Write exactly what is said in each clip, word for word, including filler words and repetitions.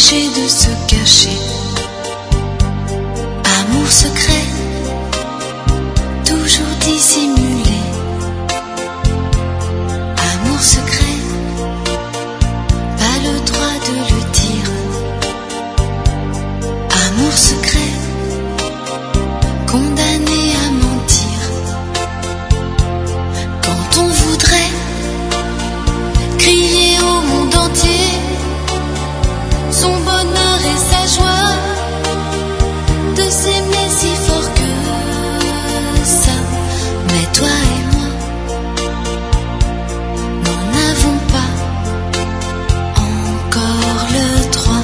empêcher de se cacher. Amour secret, toujours dissimulé. Amour secret, pas le droit de le dire. Amour secret, condamné à mentir. Quand on voudrait crier au monde entier son bonheur et sa joie de s'aimer si fort que ça. Mais toi et moi n'en avons pas encore le droit.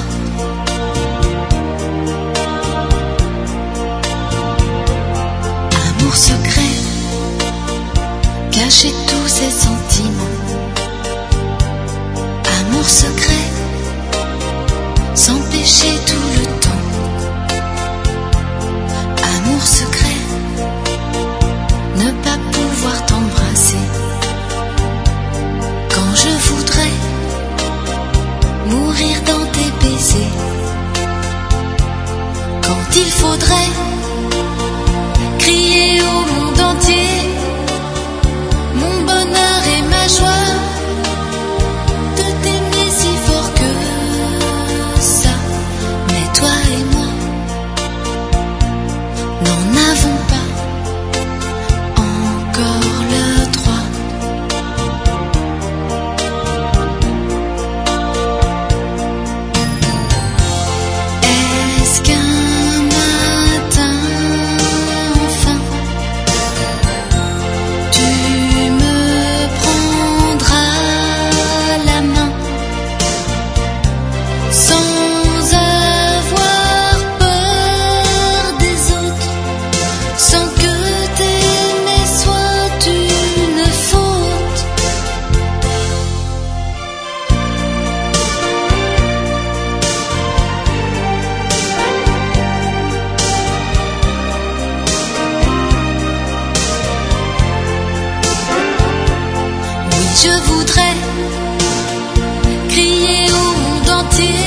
Amour secret, cacher tous ses sentiments. Amour secret, s'empêcher tout le temps. Amour secret, ne pas pouvoir t'embrasser. Quand je voudrais mourir dans tes baisers. Quand il faudrait crier au monde entier mon bonheur et ma joie de t'aimer si fort que ça. Mais toi et moi n'en avons pas encore le droit. Est-ce qu'un matin enfin tu me prendras la main sans avoir peur des autres, sans que t'aimer soit une faute? Oui, je voudrais crier au monde entier